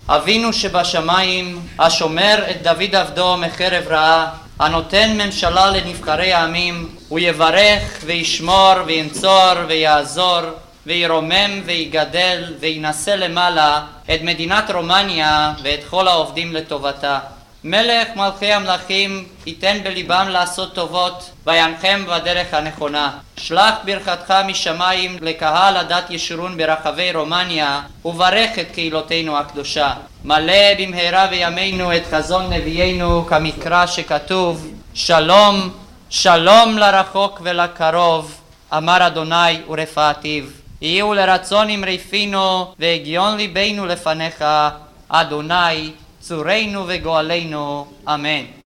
אבינו שבשמיים, השומר את דוד עבדו מחרב רעה, הנותן ממשלה לנבחרי העמים, הוא יברך וישמור וינצור ויעזור וירומם ויגדל וינשא למעלה את מדינת רומניה ואת כל העובדים לטובתה. מלך מלכי המלכים ייתן בליבם לעשות טובות וינחם בדרך הנכונה. שלח ברכתך משמיים לקהל הדת ישורון ברחבי רומניה וברך את קהילותינו הקדושה. מלא במהרה בימינו את חזון נביאנו כמקרא שכתוב, שלום שלום לרחוק ולקרוב, אמר אדוני ורפאתיו. יהיו לרצון אמרי פינו והגיון ליבנו לפניך, אדוני צורנו וגואלנו, אמן.